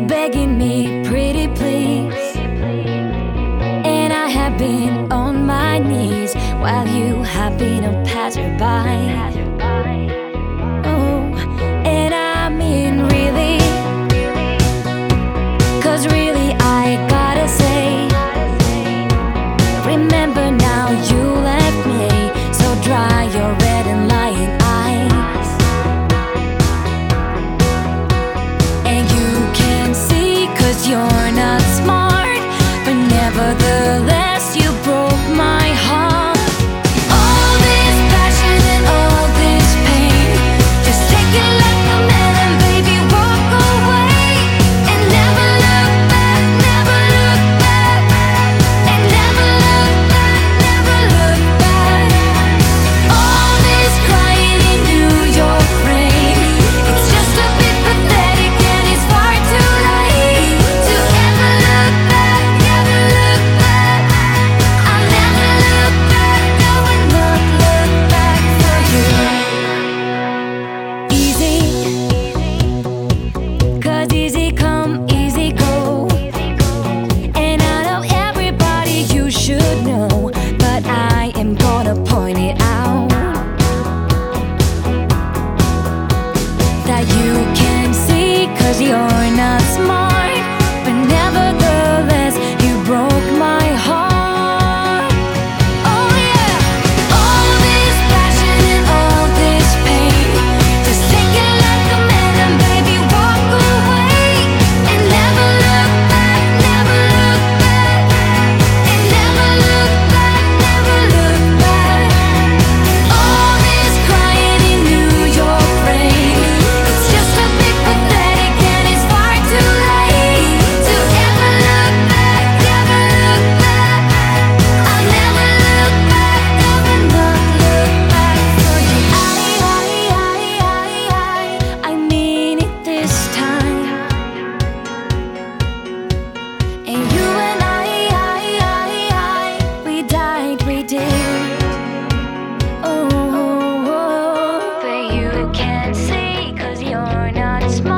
begging me, pretty please. And I have been on my knees while you have been a passerby. Oh, and I mean really, 'cause really I gotta say, remember now you left me, so dry your red and lying eyes. And you can see 'cause you're not smart, but nevertheless you broke my heart. All this passion and all this pain, just take it like a man and baby walk away. And never look back, never look back. And never look back, never look back. All this crying into your brain, it's just a bit pathetic and it's far too late to ever look back, never look back. I'll never look back, I will not look back for you. Easy, 'cause easy come, easy go. And I know everybody you should know, but I am gonna point it out, that you can see 'cause you're not smart, but nevertheless you broke my heart. Oh yeah, all this passion and all this pain, just take it like a man and baby walk away. And never look back, never look back. And never look back, never look back. All this crying into your brain, it's just a bit pathetic and it's far too late to ever look back, never look back. I'll never look back, I will not look back for you. I mean it this time. And you and we died, we did. Oh, but you can't see 'cause you're not smart.